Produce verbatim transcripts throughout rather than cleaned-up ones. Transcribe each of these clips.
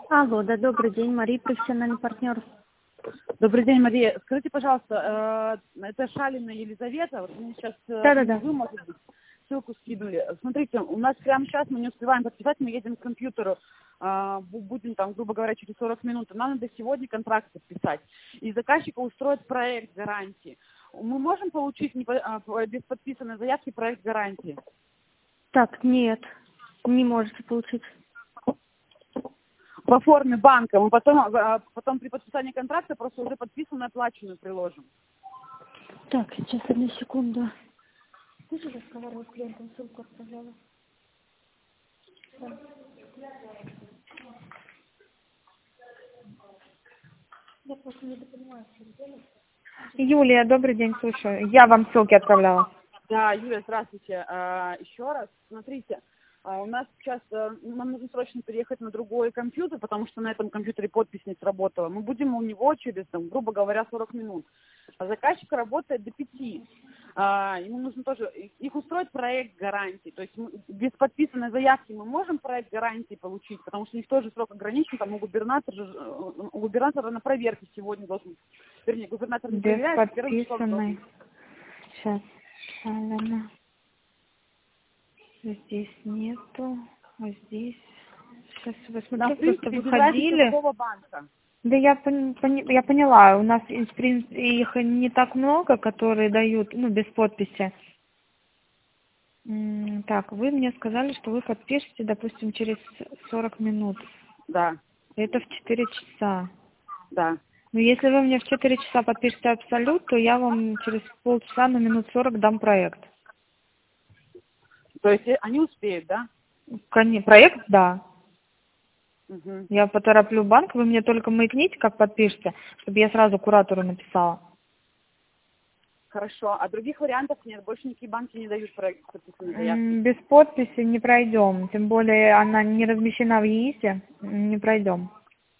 Алло, да, добрый день, Мария, профессиональный партнер. Добрый день, Мария. Скажите, пожалуйста, э, это Шалина Елизавета, вот мне сейчас э, Да-да-да. внизу, может быть, ссылку скинули. Смотрите, у нас прямо сейчас мы не успеваем подписать, мы едем к компьютеру, э, бу- будем там, грубо говоря, через сорок минут. Нам надо сегодня контракт подписать. И заказчика устроить проект гарантии. Мы можем получить не по- а, по- без подписанной заявки проект гарантии? Так, нет, не можете получить. По форме банка. Мы потом, а, потом при подписании контракта просто уже подписанную оплаченную приложим. Так, сейчас, одну секунду. Ты же разговаривала с клиентом, ссылку отправляла? Да. Я просто не допонимаю, что делать. Юлия, добрый день, слушаю. Я вам ссылки отправляла. Да, Юля, здравствуйте. А, еще раз, смотрите, а, у нас сейчас, а, нам нужно срочно переехать на другой компьютер, потому что на этом компьютере подпись не сработала. Мы будем у него через, там, грубо говоря, сорок минут. А заказчик работает до пяти. А, ему нужно тоже их устроить проект гарантии. То есть мы, без подписанной заявки мы можем проект гарантии получить, потому что у них тоже срок ограничен, там у губернатора, же, э, у губернатора на проверке сегодня должен, вернее, губернатор не Без проверяет, первым числом подписанной. должен. Сейчас. Шалина. Здесь нету. А здесь. Сейчас вы Нам, смотрю, в просто принципе, без разницы выходили. какого банка. Да я, пон- пони- я поняла, у нас из прин- их не так много, которые дают, ну, без подписи. М, Так, вы мне сказали, что вы подпишете, допустим, через сорок минут. Да, Это в четыре часа. да. Но если вы мне в четыре часа подпишете абсолют, то я вам через полчаса на минут сорок дам проект. То есть э, они успеют, да? Коне- Проект, да. Угу. Я потороплю банк, вы мне только маякните, как подпишете, чтобы я сразу куратору написала. Хорошо. А других вариантов нет? Больше никакие банки не дают проект с подписанной заявки? М, Без подписи не пройдем, тем более она не размещена в ЕИСе, не пройдем.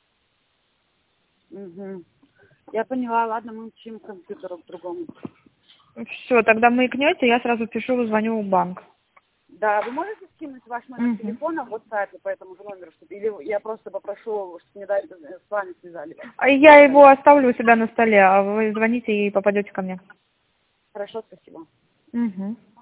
Угу. Я поняла. Ладно, мы учим компьютеру к другому. Все, тогда маякнете, я сразу пишу, звоню в банк. Да, вы можете скинуть ваш номер Мгм. телефона в WhatsApp по этому же номеру? Чтобы... Или я просто попрошу, чтобы мне дали, э, с вами связали. А я его оставлю у себя на столе, а вы звоните и попадете ко мне. Хорошо, спасибо. Угу.